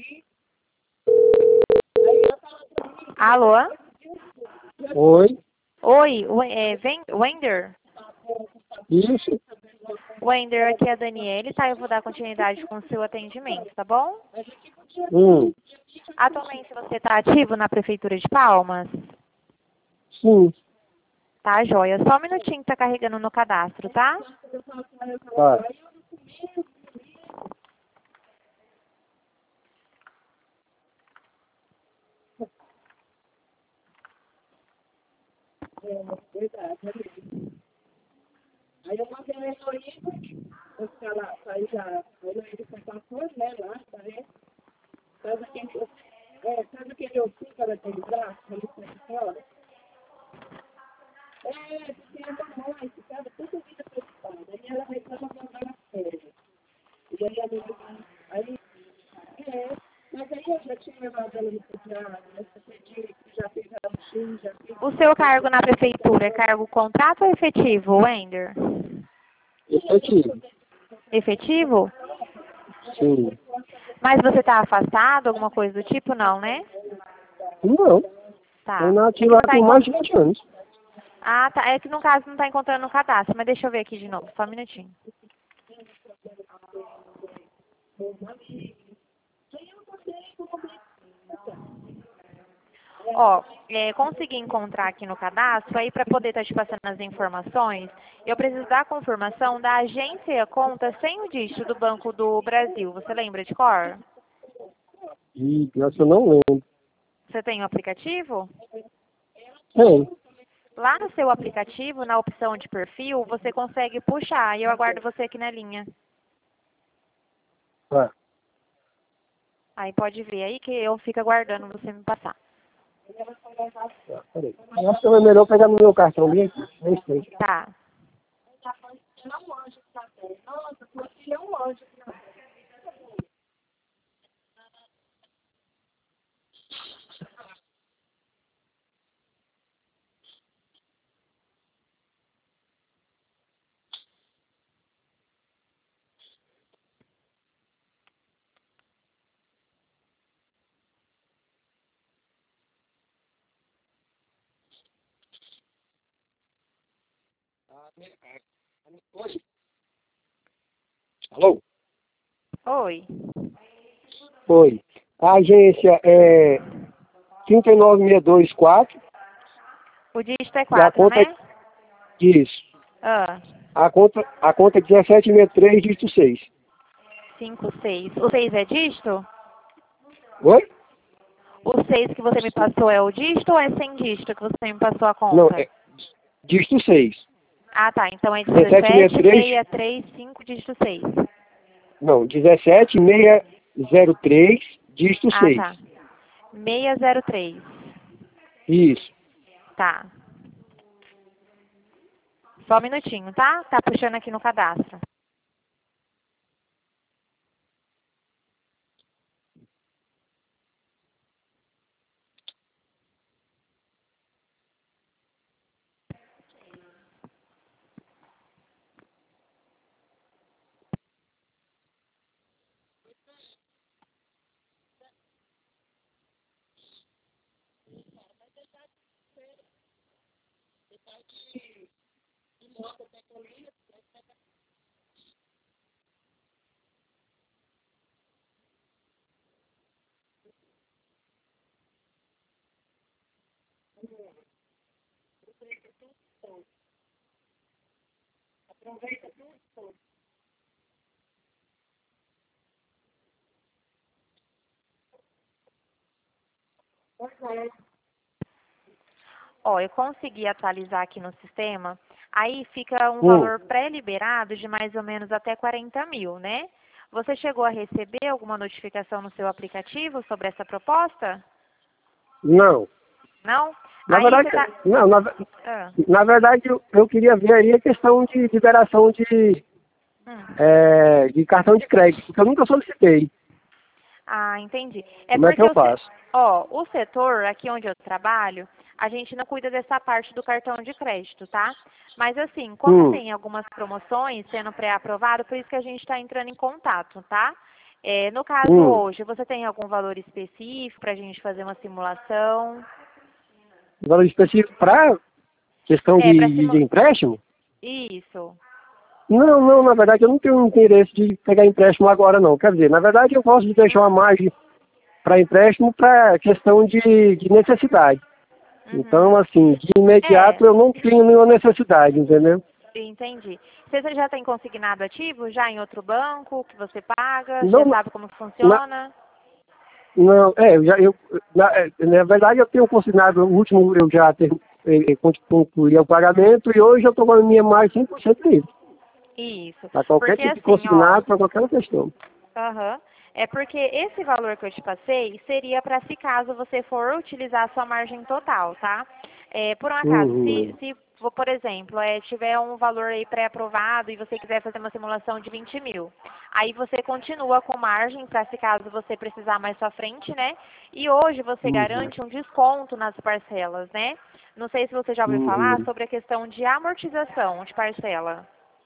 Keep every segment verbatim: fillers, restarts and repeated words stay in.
Alô? Oi, Oi, Wen- é, Ven- Wender? isso. Wender, aqui é a Daniele, tá? Eu vou dar continuidade com o seu atendimento, tá bom? Hum, Atualmente você está ativo na Prefeitura de Palmas? sim, Tá, joia. Só um minutinho que tá carregando no cadastro, tá? tá. Aí eu mandei a Heloísa, eu ficar lá, saí já, a Heloísa foi passou, né, lá, né? Sabe aquele, é, sabe aquele ossinho para aquele braço, ele foi fora? É, porque ela morre, sabe, toda vida preocupada. Aí ela reclama mandar nas férias. E aí a menina, aí, é, mas aí eu já tinha levado ela no pediatra, essa pediatra, já fez raio-x, já fez... O seu cargo na Prefeitura é cargo contrato ou efetivo, Wender? Efetivo. Efetivo? Sim. Mas você está afastado, alguma coisa do tipo? Não, né? Não, Tá. eu não É que ativo não há tá por encont- mais de vinte anos. Ah, tá. É que no caso não está encontrando no cadastro, mas deixa eu ver aqui de novo, só um minutinho. Ó, é, consegui encontrar aqui no cadastro, aí para poder estar te passando as informações, eu preciso da confirmação da agência e a conta sem o dígito do Banco do Brasil. Você lembra de cor? E pior que eu não lembro. Você tem o aplicativo? Tem. Lá no seu aplicativo, na opção de perfil, você consegue puxar e eu aguardo você aqui na linha. Tá. Aí pode ver aí que eu fico aguardando você me passar. Tá, peraí. Eu acho que é melhor pegar no meu cartão ali aqui. Nem sei. Tá. Nossa, sua filha é um anjo. Oi. Alô? Oi. Oi. A agência é trinta e nove seis dois quatro O dígito é e a quatro, conta né? é isso. Ah, A conta, a conta é dezessete sessenta e três, dígito seis. cinco, seis. O seis é dígito? Oi? O seis que você me passou é o dígito ou é sem dígito que você me passou a Não, conta? é dígito seis. Ah, tá. Então é dezessete sessenta e dezessete, três. seis, três, cinco, dígito seis. Não, dezessete seiscentos e três, dígito Ah, seis. tá. seiscentos e três. Isso. Tá. Só um minutinho, tá? Tá puxando aqui no cadastro. Ó, eu consegui atualizar aqui no sistema, aí fica um Hum. valor pré-liberado de mais ou menos até quarenta mil, né? Você chegou a receber alguma notificação no seu aplicativo sobre essa proposta? Não. Não? Na Aí verdade, você tá... não, na, ve- Ah, na verdade eu, eu queria ver aí a questão de liberação de, hum. é, de cartão de crédito, porque eu nunca solicitei. Ah, entendi. É Como é que porque eu o, se- faço? ó, o setor, aqui onde eu trabalho, a gente não cuida dessa parte do cartão de crédito, tá? Mas assim, como Hum. tem algumas promoções sendo pré-aprovado, por isso que a gente está entrando em contato, tá? É, no caso Hum. hoje, você tem algum valor específico para a gente fazer uma simulação? Valor específico para questão É, de, para de, de simulação. empréstimo? Isso. Não, não, na verdade eu não tenho interesse de pegar empréstimo agora não. Quer dizer, na verdade eu gosto de deixar uma margem para empréstimo para questão de, de necessidade. Uhum. Então, assim, de É, imediato eu não tenho nenhuma necessidade, entendeu? entendi. Você já tem consignado ativo já em outro banco que você paga? Já Não, sabe como que na, funciona? não, é, eu já, eu, na, é, na verdade eu tenho consignado, o último eu já ter, eh, concluí o pagamento e hoje eu estou com a minha mais cem por cento livre. Isso. Para qualquer Porque tipo de assim, ó, consignado, para qualquer questão. aham, é porque esse valor que eu te passei seria para se caso você for utilizar a sua margem total, tá? É, por um acaso, se, Uhum. se por exemplo, é, tiver um valor aí pré-aprovado e você quiser fazer uma simulação de vinte mil, aí você continua com margem para se caso você precisar mais pra frente, né? E hoje você Uhum. garante um desconto nas parcelas, né? Não sei se você já ouviu falar Uhum. sobre a questão de amortização de parcela.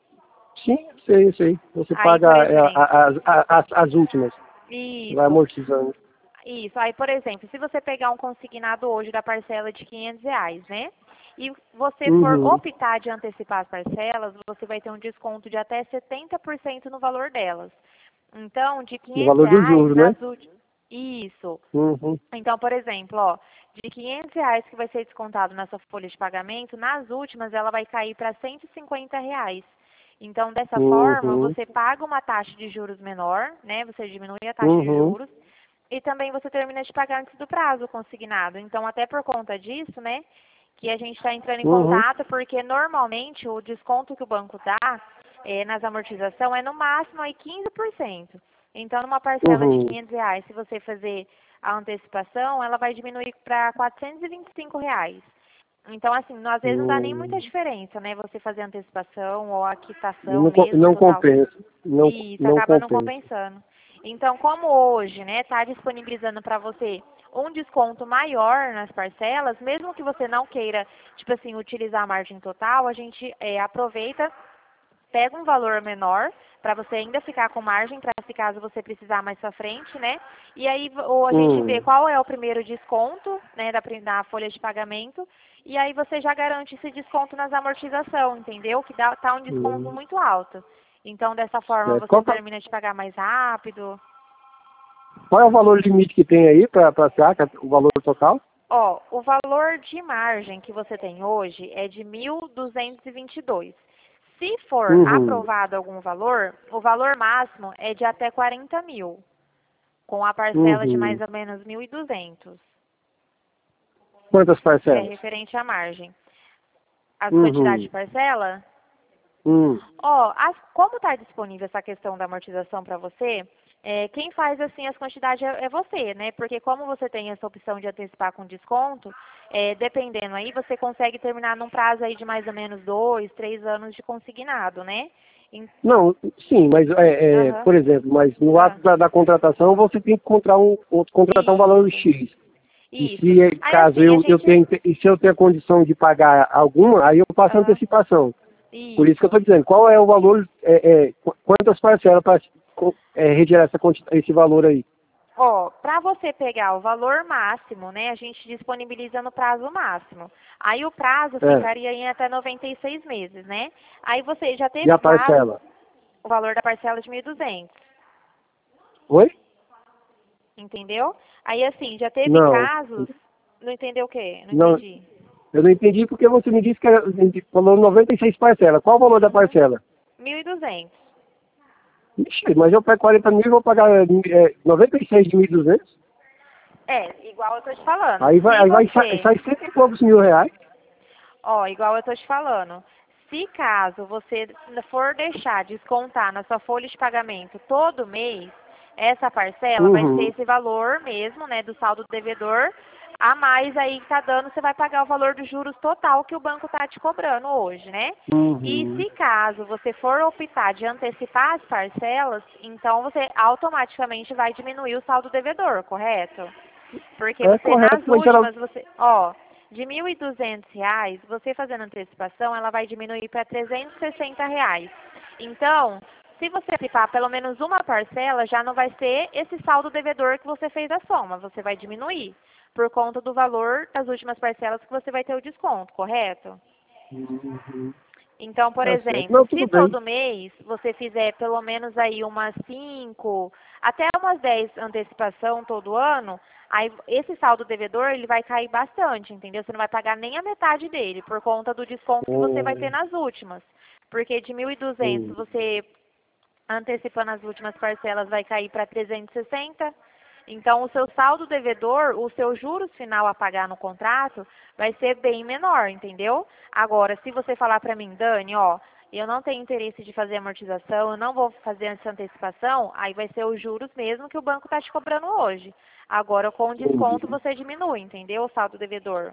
Sim, sei, sei. Você Aí, paga por é, a- exemplo, a- a- as, as últimas, vai isso. amortizando. Isso. Aí, por exemplo, se você pegar um consignado hoje da parcela de quinhentos reais, né? E você for Uhum. optar de antecipar as parcelas, você vai ter um desconto de até setenta por cento no valor delas. Então, de No quinhentos valor dos reais juros, né? nas últimas. Isso. Uhum. Então, por exemplo, ó, de quinhentos reais que vai ser descontado nessa folha de pagamento, nas últimas ela vai cair para cento e cinquenta reais. Então, dessa forma, Uhum. você paga uma taxa de juros menor, né? Você diminui a taxa de Uhum. juros e também você termina de pagar antes do prazo consignado. Então, até por conta disso, né, que a gente está entrando em Uhum. contato, porque normalmente o desconto que o banco dá eh, nas amortizações é no máximo aí quinze por cento. Então, numa parcela de Uhum. quinhentos reais, se você fazer a antecipação, ela vai diminuir para quatrocentos e vinte e cinco reais. Então, assim, não- às vezes não dá nem muita Uhum. diferença, né? Você fazer a antecipação ou a quitação Não, co- mesmo, não total. compensa. Não, E isso não acaba não compensa. compensando. Então, como hoje, né, está disponibilizando para você um desconto maior nas parcelas, mesmo que você não queira, tipo assim, utilizar a margem total, a gente é, aproveita, pega um valor menor para você ainda ficar com margem para se caso você precisar mais pra frente, né? E aí ou a gente vê Hum. qual é o primeiro desconto, né, da, pri- da folha de pagamento, e aí você já garante esse desconto nas amortização, entendeu? Que dá tá um desconto Hum. muito alto. Então dessa forma Certo. você Qual, que é- termina de pagar mais rápido. qual é o valor limite que tem aí para a saca, o valor total? Ó, o valor de margem que você tem hoje é de mil duzentos e vinte e dois. Se for Uhum. aprovado algum valor, o valor máximo é de até quarenta mil, com a parcela de Uhum. mais ou menos mil e duzentos, Quantas que é parcelas? referente à margem. As quantidades de Uhum. parcela? Hum. Ó, as- como está disponível essa questão da amortização para você, é, quem faz assim as quantidades é, é você, né? Porque como você tem essa opção de antecipar com desconto, é, dependendo aí, você consegue terminar num prazo aí de mais ou menos dois, três anos de consignado, né? Em- Não, sim, mas, é, é, Aham. por exemplo, mas no Ah, ato da, da contratação você tem que contratar um, outro- contratar um valor isso, X. E isso. se, é, Aí caso assim, a eu, eu gente. tenho, e se eu tenho a condição de pagar alguma, aí eu faço a Aham. antecipação. Por isso que eu Isso. estou dizendo, qual é o valor, é, é, qu- quantas parcelas para é, retirar essa, quanti- esse valor aí? Ó, para você pegar o valor máximo, né, a gente disponibiliza no prazo máximo. Aí o prazo É, ficaria em até noventa e seis meses, né? Aí você já e teve a casos, parcela? o valor da parcela de mil e duzentos, Oi? entendeu? Aí assim, já teve Não, casos, não entendeu o quê? Não não, entendi. eu não entendi porque você me disse que era, falou noventa e seis parcelas. Qual o valor da Uhum. parcela? mil e duzentos. Ixi, mas eu pego quarenta mil e vou pagar é, noventa e seis de mil e duzentos. É, igual eu tô te falando. Aí vai, Se aí vai sai, você sai cento e poucos mil reais. Ó, igual eu tô te falando. Se caso você for deixar descontar na sua folha de pagamento todo mês, essa parcela vai ser Uhum. esse valor mesmo, né, do saldo do devedor, a mais aí que tá dando, você vai pagar o valor dos juros total que o banco tá te cobrando hoje, né? E Uhum. se caso você for optar de antecipar as parcelas, então você automaticamente vai diminuir o saldo devedor, correto? Porque É você correto, nas mas geral, últimas, você, ó, de mil e duzentos reais, você fazendo antecipação, ela vai diminuir para trezentos e sessenta reais. Então, Se você antecipar pelo menos uma parcela, já não vai ser esse saldo devedor que você fez a soma, você vai diminuir, por conta do valor das últimas parcelas que você vai ter o desconto, correto? Uhum. Então, por Tá certo. exemplo, Não, se tudo bem. todo mês você fizer pelo menos aí umas cinco, até umas dez antecipação todo ano, aí esse saldo devedor ele vai cair bastante, entendeu? Você não vai pagar nem a metade dele, por conta do desconto que você vai ter Hum, nas últimas. Porque de mil e duzentos hum. você antecipando as últimas parcelas vai cair para trezentos e sessenta. Então, o seu saldo devedor, o seu juros final a pagar no contrato, vai ser bem menor, entendeu? Agora, se você falar para mim, Dani, ó, eu não tenho interesse de fazer amortização, eu não vou fazer essa antecipação, aí vai ser os juros mesmo que o banco está te cobrando hoje. Agora, com desconto, Entendi. você diminui, entendeu? O saldo devedor.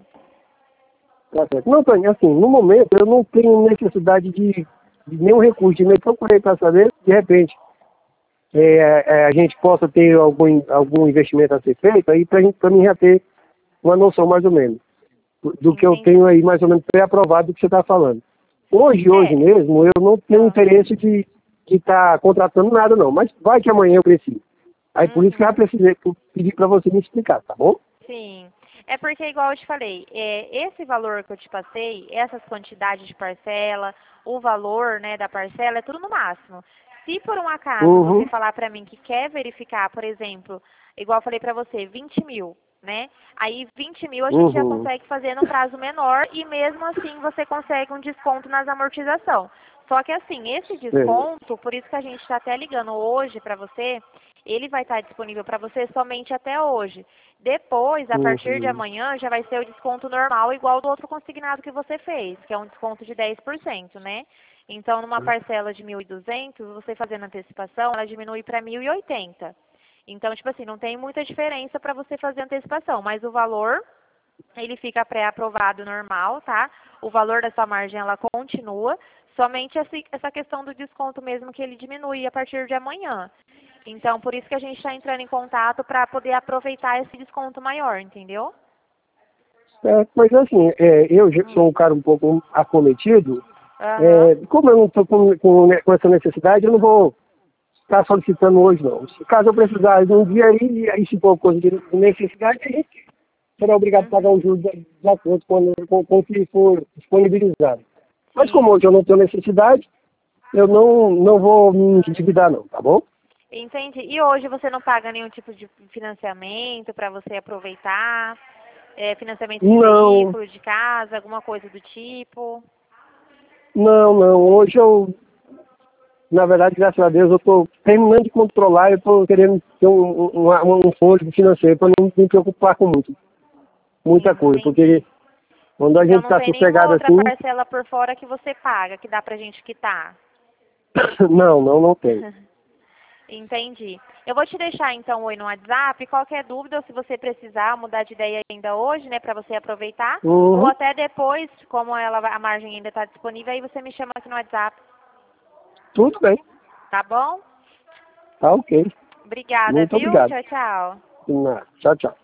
Tá certo. Não, Tânia, assim, no momento eu não tenho necessidade de, de nenhum recurso, de nem procurei para saber, de repente, é, é, a gente possa ter algum, algum investimento a ser feito, aí para para mim já ter uma noção mais ou menos do do que eu tenho Entendi. aí mais ou menos pré-aprovado do que você está falando. Hoje, hoje É. mesmo, eu não tenho Ah. interesse de estar contratando nada não, mas vai que amanhã eu preciso. Aí por isso que eu já Uhum. precisei pedir para você me explicar, tá bom? Sim. É porque, igual eu te falei, é, esse valor que eu te passei, essas quantidades de parcela, o valor, né, da parcela, é tudo no máximo. Se por um acaso você Uhum, falar para mim que quer verificar, por exemplo, igual eu falei para você, vinte mil, né? Aí vinte mil a gente já uhum, consegue fazer no prazo menor e mesmo assim você consegue um desconto nas amortização. Só que assim, esse sei. desconto, por isso que a gente está até ligando hoje para você, ele vai estar disponível para você somente até hoje. Depois, a partir de Uhum, amanhã, já vai ser o desconto normal, igual do outro consignado que você fez, que é um desconto de dez por cento, né? Então, numa parcela de mil e duzentos, você fazendo antecipação, ela diminui para mil e oitenta. Então, tipo assim, não tem muita diferença para você fazer antecipação, mas o valor, ele fica pré-aprovado normal, tá? O valor da sua margem, ela continua, somente essa essa questão do desconto mesmo que ele diminui a partir de amanhã. Então, por isso que a gente está entrando em contato para poder aproveitar esse desconto maior, entendeu? é, mas assim, é, eu já sou um cara um pouco acometido, Aham. é, como eu não estou com, com, com essa necessidade, eu não vou estar solicitando hoje não. Se caso eu precisar de um dia aí, aí se for coisa de necessidade, a gente será obrigado a pagar Uhum. os juros de de acordo com, com, com o que for disponibilizado. Mas como Sim. hoje eu não tenho necessidade, eu não, não vou me endividar não, tá bom? Entendi. E hoje você não paga nenhum tipo de financiamento para você aproveitar? É, financiamento de Não, veículo, de casa, alguma coisa do tipo? não, não. Hoje eu, na verdade, graças a Deus, eu estou terminando de controlar, eu estou querendo ter um, um, um, um fôlego financeiro para não me preocupar com muito, muita Sim, coisa, porque entendi. quando a Então gente não está tem nenhuma sossegado outra assim, parcela por fora que você paga, que dá pra gente quitar? não, não, não tem. Entendi. Eu vou te deixar então oi no WhatsApp. Qualquer dúvida, ou se você precisar mudar de ideia ainda hoje, né, para você aproveitar, ou Uhum, até depois, como ela, vai- a margem ainda está disponível, aí você me chama aqui no WhatsApp, tudo bem, tá bom? tá ok. Obrigada, Muito viu? obrigado. Tchau, tchau. Tchau, tchau.